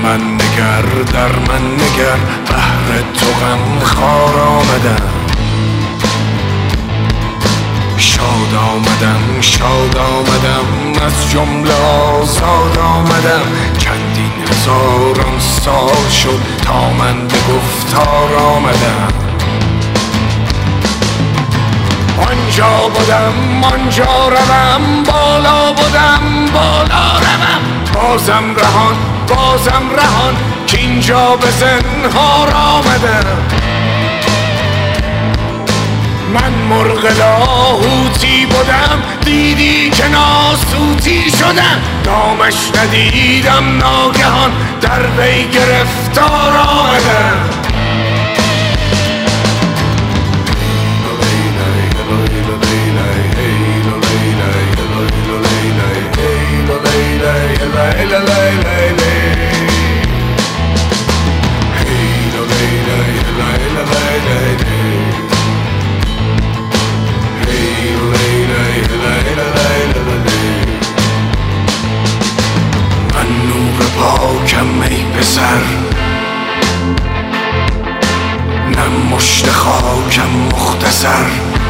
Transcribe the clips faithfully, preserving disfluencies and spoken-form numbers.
من نگر، در من نگر، بهر تو غم خوار آمدم. شاد آمدم شاد آمدم، از جمله آزاد آمدم. چندین هزاران سال شد تا من به گفتار آمدم. آنجا بودم آنجا روم، بالا بودم بالا روم. بازم رهان بازم رهان، که اینجا به زنهار آمدم. من مرغ لاهوتی بودم، دیدی که ناسوتی شدم. نامش ندیدم ناگهان، در وی گرفتار آمدم. من نور پاکم ای پسر، نه مشت خاکم مختصر.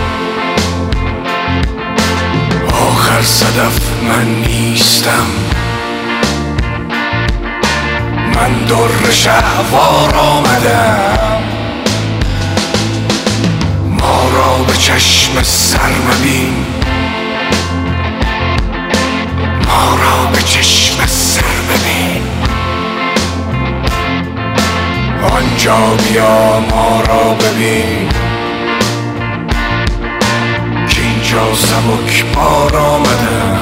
آخر صدف من نیستم، من در شهوار آمدم. ما را به چشم سر مبین، ما را به چشم سر ببین. آنجا بیا ما را ببین، که اینجا سبک بار آمدم.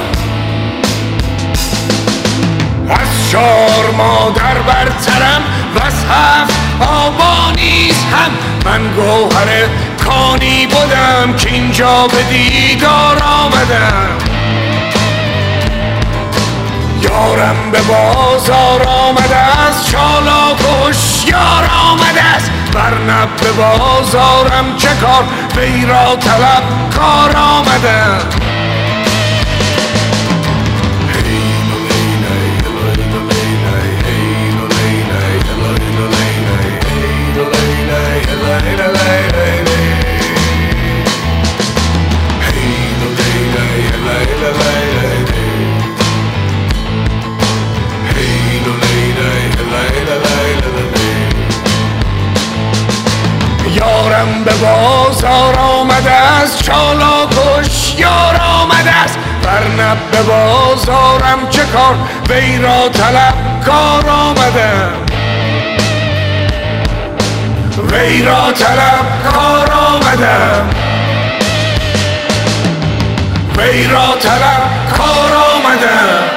از چار مادر برترم و از هفت آبا نیز هم. من گوهر کانی بودم، که اینجا به دیدار آمدم. یارم به بازار آمده است، چالاک و هوشیار آمده است. ورنه به بازارم چه کار، وی را طلب کار آمدم. یارم به بازار آمده است، چالاک و هوشیار آمده است. ورنه به بازارم چه کار، وی را طلب کار آمدم. وی را طلب کار آمدم. وی را طلب کار آمدم.